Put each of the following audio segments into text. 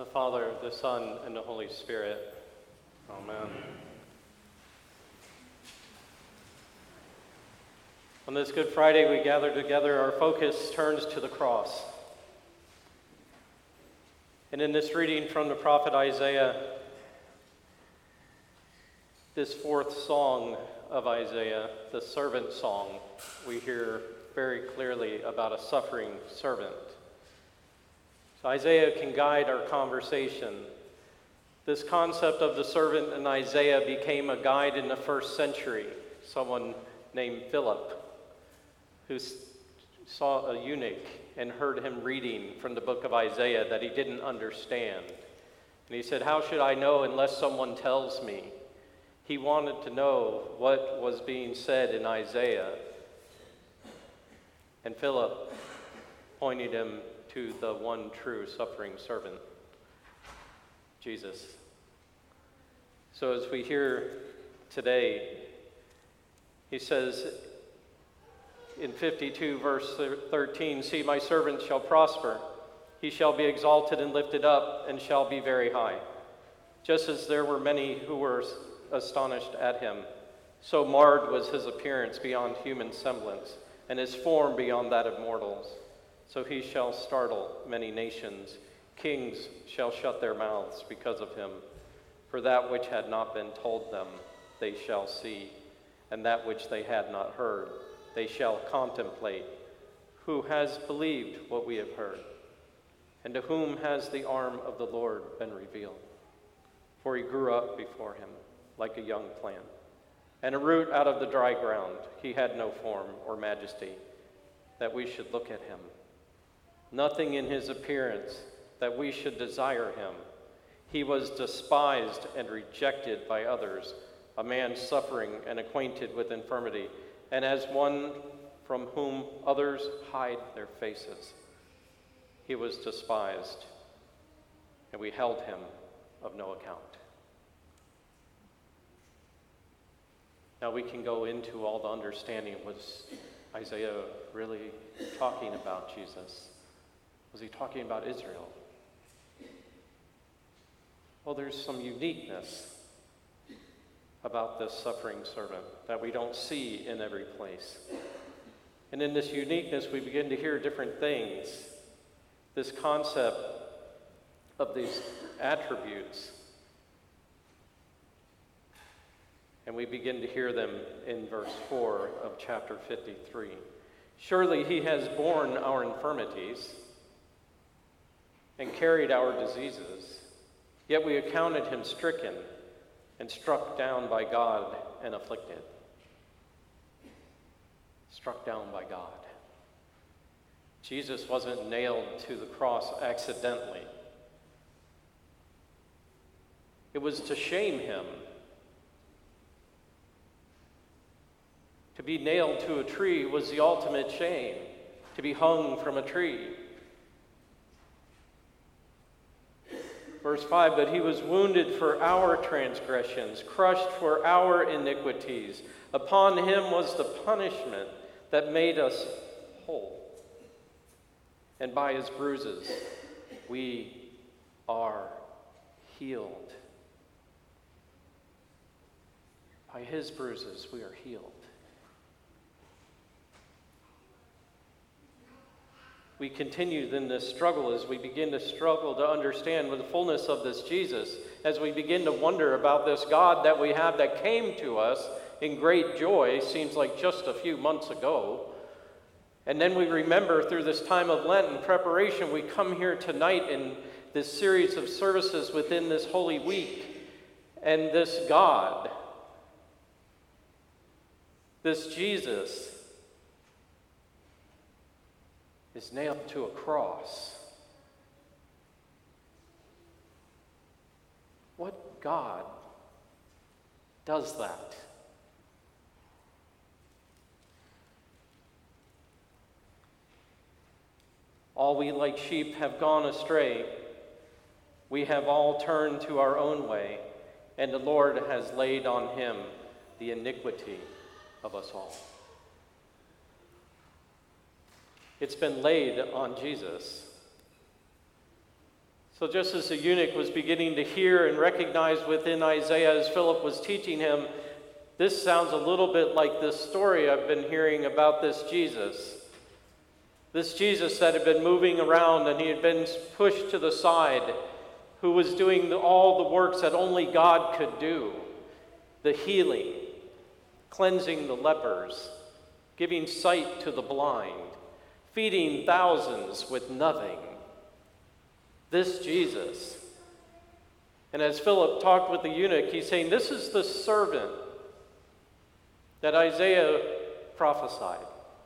Father, the Son, and the Holy Spirit. Amen. On this Good Friday we gather together, our focus turns to the cross. And in this reading from the prophet Isaiah, this fourth song of Isaiah, the servant song, we hear very clearly about a suffering servant. So Isaiah can guide our conversation. This concept of the servant in Isaiah became a guide in the first century. Someone named Philip, who saw a eunuch and heard him reading from the book of Isaiah that he didn't understand. And he said, "How should I know unless someone tells me?" He wanted to know what was being said in Isaiah. And Philip pointed him to the one true suffering servant, Jesus. So as we hear today, he says in 52 verse 13, "See, my servant shall prosper. He shall be exalted and lifted up and shall be very high. Just as there were many who were astonished at him, so marred was his appearance beyond human semblance, and his form beyond that of mortals. So he shall startle many nations. Kings shall shut their mouths because of him. For that which had not been told them, they shall see, and that which they had not heard, they shall contemplate. Who has believed what we have heard? And to whom has the arm of the Lord been revealed? For he grew up before him like a young plant, and a root out of the dry ground. He had no form or majesty, that we should look at him. Nothing in his appearance, that we should desire him. He was despised and rejected by others, a man suffering and acquainted with infirmity, and as one from whom others hide their faces. He was despised, and we held him of no account." Now we can go into all the understanding. Was Isaiah really talking about Jesus? Was he talking about Israel? Well, there's some uniqueness about this suffering servant that we don't see in every place. And in this uniqueness, we begin to hear different things. This concept of these attributes. And we begin to hear them in verse 4 of chapter 53. "Surely he has borne our infirmities and carried our diseases, yet we accounted him stricken and struck down by God and afflicted." Struck down by God. Jesus wasn't nailed to the cross accidentally. It was to shame him. To be nailed to a tree was the ultimate shame, to be hung from a tree. Verse 5, "But he was wounded for our transgressions, crushed for our iniquities. Upon him was the punishment that made us whole. And by his bruises we are healed." By his bruises we are healed. We continue in this struggle as we begin to struggle to understand with the fullness of this Jesus, as we begin to wonder about this God that we have that came to us in great joy, seems like just a few months ago. And then we remember through this time of Lent and preparation, we come here tonight in this series of services within this Holy Week. And this God, this Jesus, is nailed to a cross. What God does that? "All we like sheep have gone astray. We have all turned to our own way, and the Lord has laid on him the iniquity of us all." It's been laid on Jesus. So just as the eunuch was beginning to hear and recognize within Isaiah as Philip was teaching him, this sounds a little bit like this story I've been hearing about this Jesus. This Jesus that had been moving around and he had been pushed to the side, who was doing all the works that only God could do. The healing, cleansing the lepers, giving sight to the blind, feeding thousands with nothing. This Jesus. And as Philip talked with the eunuch, he's saying, this is the servant that Isaiah prophesied.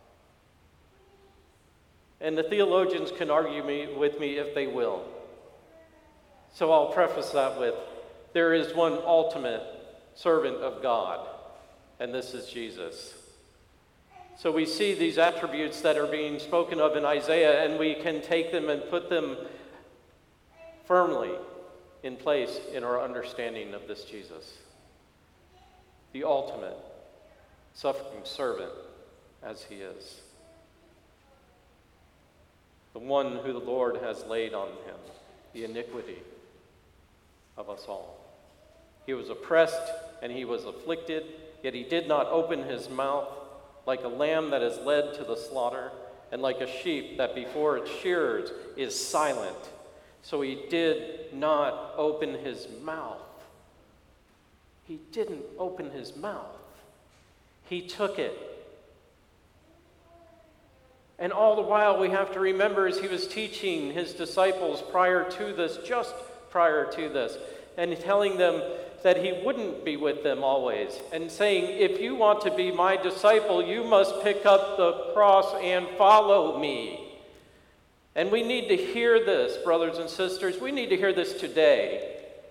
And the theologians can argue with me if they will. So I'll preface that with, there is one ultimate servant of God, and this is Jesus. So we see these attributes that are being spoken of in Isaiah, and we can take them and put them firmly in place in our understanding of this Jesus. The ultimate suffering servant as he is. The one who the Lord has laid on him the iniquity of us all. He was oppressed and he was afflicted, yet he did not open his mouth, like a lamb that is led to the slaughter, and like a sheep that before its shearers is silent. So he did not open his mouth. He didn't open his mouth. He took it. And all the while we have to remember as he was teaching his disciples prior to this, just prior to this, and telling them that he wouldn't be with them always, and saying, if you want to be my disciple, you must pick up the cross and follow me. And we need to hear this, brothers and sisters. We need to hear this today.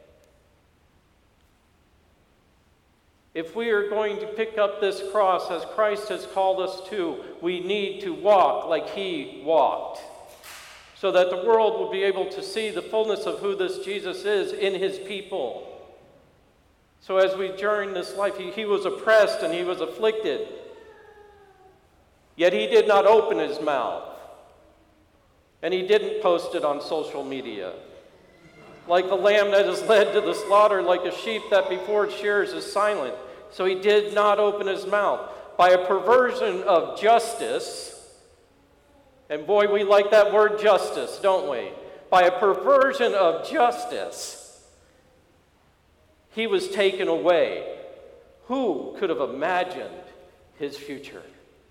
If we are going to pick up this cross as Christ has called us to, we need to walk like he walked, so that the world will be able to see the fullness of who this Jesus is in his people. So as we journey this life, he was oppressed and he was afflicted, yet he did not open his mouth. And he didn't post it on social media. Like the lamb that is led to the slaughter, like a sheep that before its shearers is silent. So he did not open his mouth. By a perversion of justice, and boy, we like that word justice, don't we? By a perversion of justice, he was taken away. Who could have imagined his future?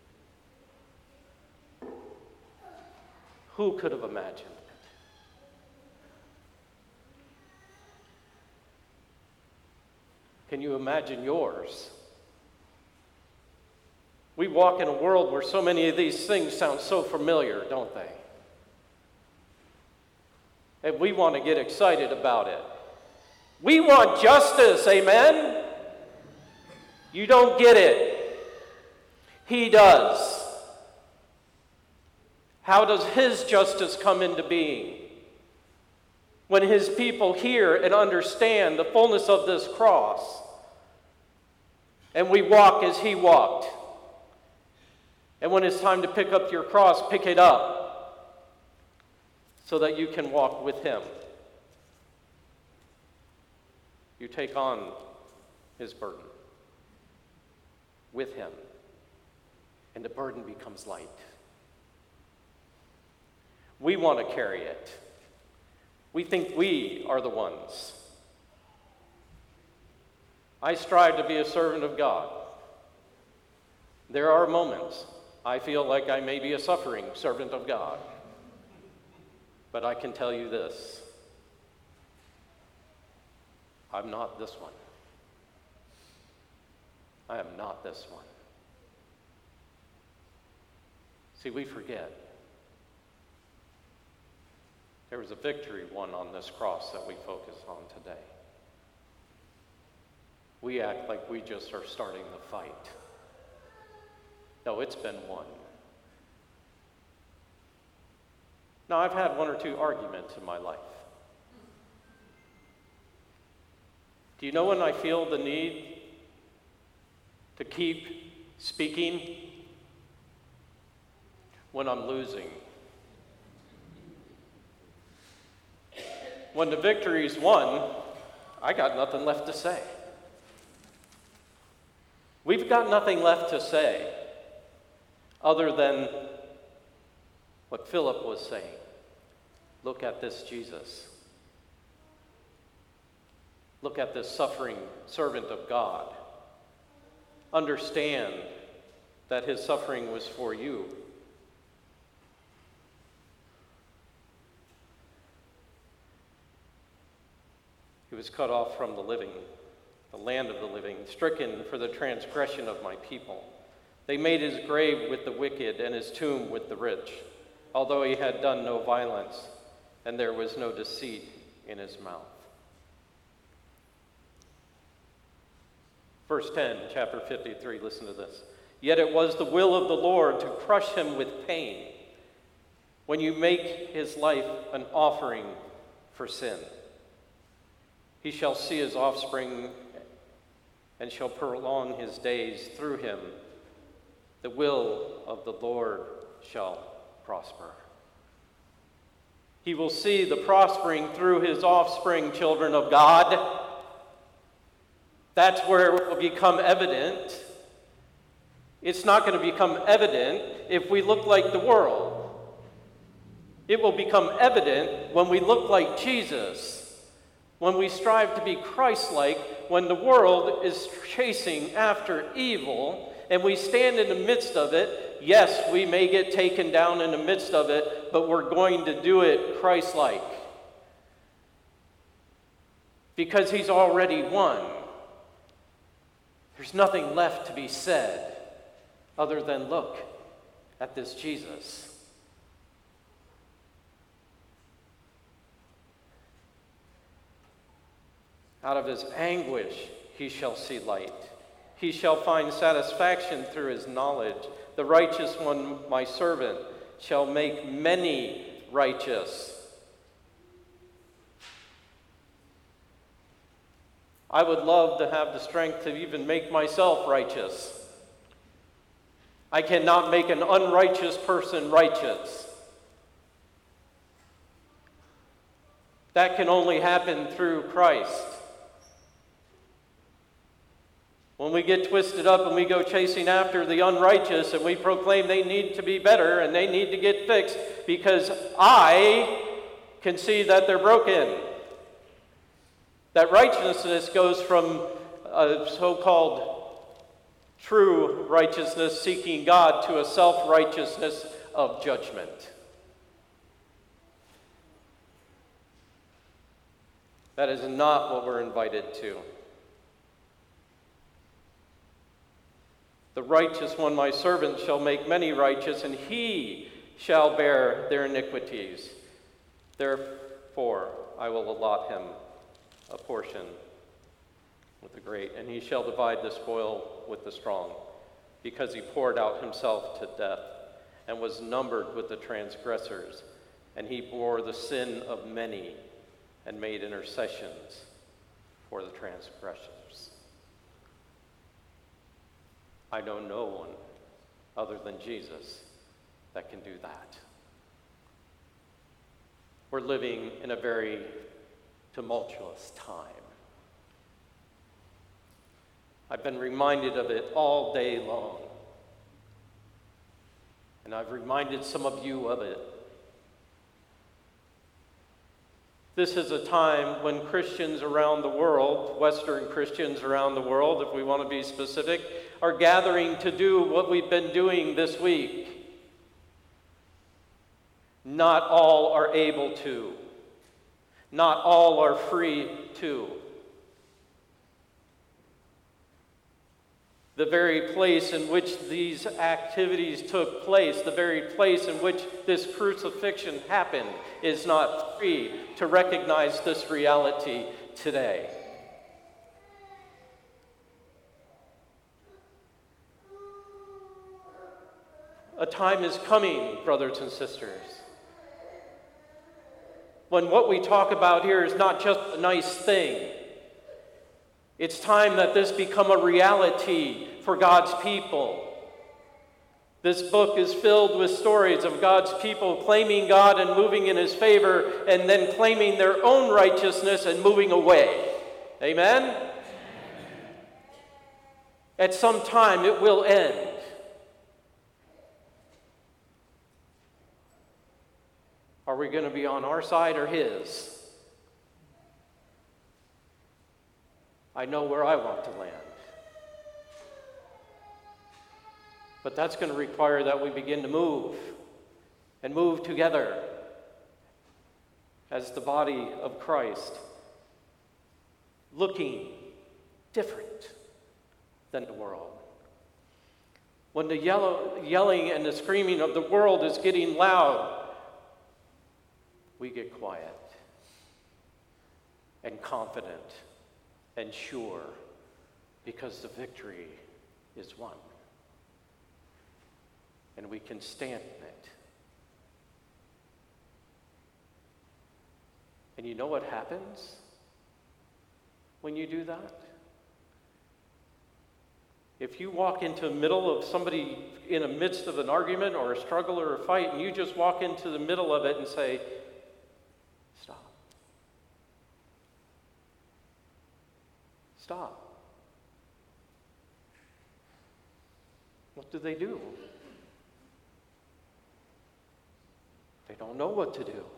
Who could have imagined it? Can you imagine yours? We walk in a world where so many of these things sound so familiar, don't they? And we want to get excited about it. We want justice, amen? You don't get it. He does. How does his justice come into being? When his people hear and understand the fullness of this cross, and we walk as he walked. And when it's time to pick up your cross, pick it up so that you can walk with him. You take on his burden with him, and the burden becomes light. We want to carry it. We think we are the ones. I strive to be a servant of God. There are moments I feel like I may be a suffering servant of God. But I can tell you this. I'm not this one. I am not this one. See, we forget. There was a victory won on this cross that we focus on today. We act like we just are starting the fight. No, it's been won. Now, I've had one or two arguments in my life. Do you know when I feel the need to keep speaking? When I'm losing. when the victory's won, I got nothing left to say. We've got nothing left to say other than what Philip was saying. Look at this Jesus. Look at this suffering servant of God. Understand that his suffering was for you. He was cut off from the living, the land of the living, stricken for the transgression of my people. They made his grave with the wicked and his tomb with the rich, although he had done no violence, and there was no deceit in his mouth. Verse 10, chapter 53, listen to this. Yet it was the will of the Lord to crush him with pain when you make his life an offering for sin. He shall see his offspring and shall prolong his days through him. The will of the Lord shall prosper. He will see the prospering through his offspring, children of God. That's where it will become evident. It's not going to become evident if we look like the world. It will become evident when we look like Jesus. When we strive to be Christ-like, when the world is chasing after evil, and we stand in the midst of it, yes, we may get taken down in the midst of it, but we're going to do it Christ-like. Because he's already won. There's nothing left to be said other than look at this Jesus. Out of his anguish he shall see light. He shall find satisfaction through his knowledge. The righteous one, my servant, shall make many righteous. I would love to have the strength to even make myself righteous. I cannot make an unrighteous person righteous. That can only happen through Christ. When we get twisted up and we go chasing after the unrighteous and we proclaim they need to be better and they need to get fixed because I can see that they're broken. That righteousness goes from a so-called true righteousness seeking God to a self-righteousness of judgment. That is not what we're invited to. The righteous one, my servant, shall make many righteous, and he shall bear their iniquities. Therefore, I will allot him a portion with the great, and he shall divide the spoil with the strong, because he poured out himself to death, and was numbered with the transgressors, and he bore the sin of many, and made intercessions for the transgressors. I know no one other than Jesus that can do that. We're living in a very tumultuous time. I've been reminded of it all day long. And I've reminded some of you of it. This is a time when Christians around the world, Western Christians around the world, if we want to be specific, are gathering to do what we've been doing this week. Not all are able to. Not all are free to. The very place in which these activities took place, the very place in which this crucifixion happened, is not free to recognize this reality today. A time is coming, brothers and sisters, when what we talk about here is not just a nice thing. It's time that this become a reality for God's people. This book is filled with stories of God's people claiming God and moving in his favor, and then claiming their own righteousness and moving away. Amen? At some time it will end. Are we going to be on our side or his? I know where I want to land. But that's going to require that we begin to move, and move together as the body of Christ, looking different than the world. When the yelling and the screaming of the world is getting loud, we get quiet and confident and sure, because the victory is won. And we can stand in it. And you know what happens when you do that? If you walk into the middle of somebody in the midst of an argument or a struggle or a fight, and you just walk into the middle of it and say, stop. Stop. What do? They don't know what to do.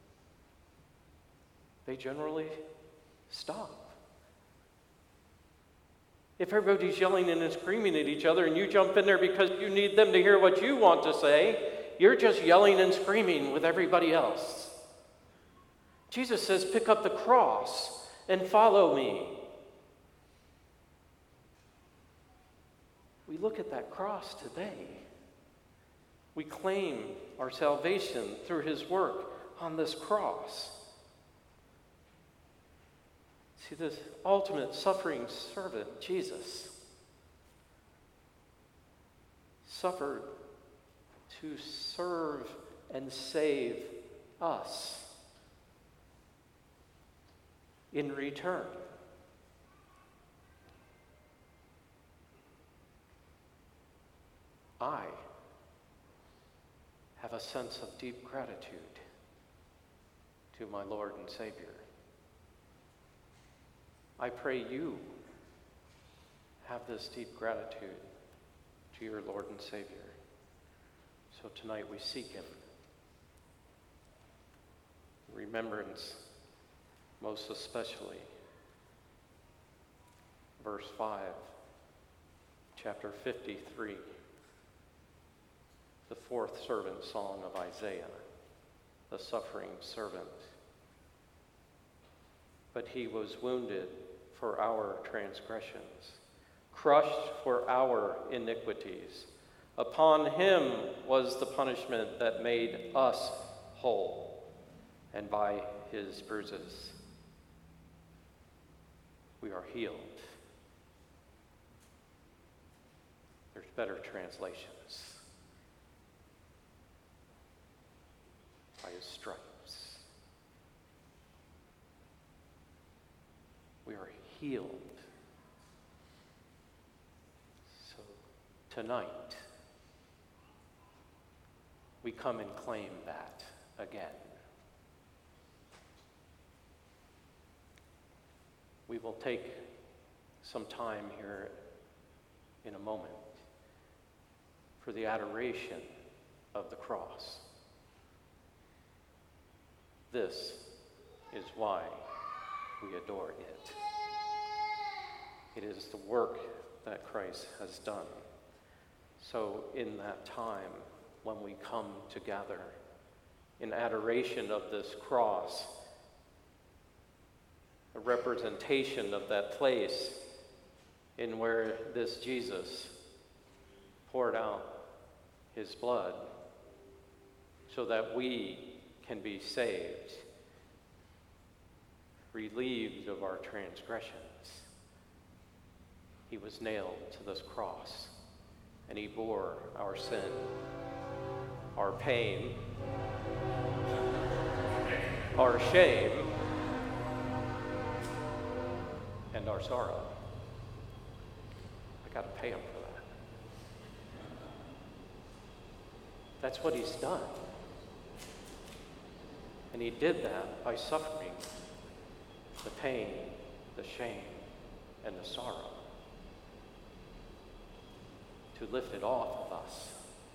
They generally stop. If everybody's yelling and screaming at each other and you jump in there because you need them to hear what you want to say, you're just yelling and screaming with everybody else. Jesus says, pick up the cross and follow me. We look at that cross today. We claim our salvation through his work on this cross. See, this ultimate suffering servant, Jesus, suffered to serve and save us in return. I have a sense of deep gratitude to my Lord and Savior. I pray you have this deep gratitude to your Lord and Savior. So tonight we seek him. Remembrance, most especially, verse 5, chapter 53. The fourth servant song of Isaiah, the suffering servant. But he was wounded for our transgressions, crushed for our iniquities. Upon him was the punishment that made us whole, and by his bruises we are healed. There's better translations. By his stripes we are healed. So tonight we come and claim that again. We will take some time here in a moment for the adoration of the cross. This is why we adore it. It is the work that Christ has done. So in that time, when we come together in adoration of this cross, a representation of that place in where this Jesus poured out his blood so that we can be saved, relieved of our transgressions. He was nailed to this cross, and he bore our sin, our pain, our shame, and our sorrow. I got to pay him for that. That's what he's done. And he did that by suffering the pain, the shame, and the sorrow to lift it off of us.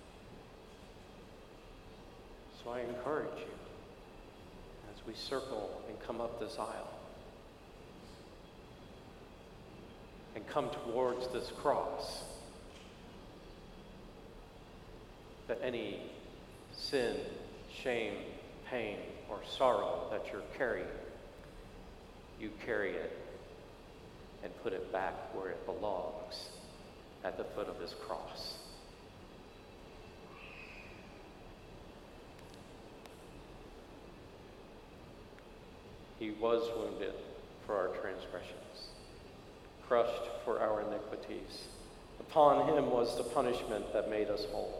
So I encourage you, as we circle and come up this aisle and come towards this cross, that any sin, shame, pain, or sorrow that you're carrying, you carry it and put it back where it belongs, at the foot of his cross. He was wounded for our transgressions, crushed for our iniquities. Upon him was the punishment that made us whole.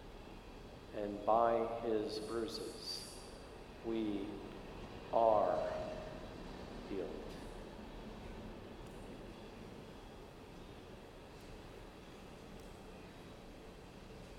And by his bruises we are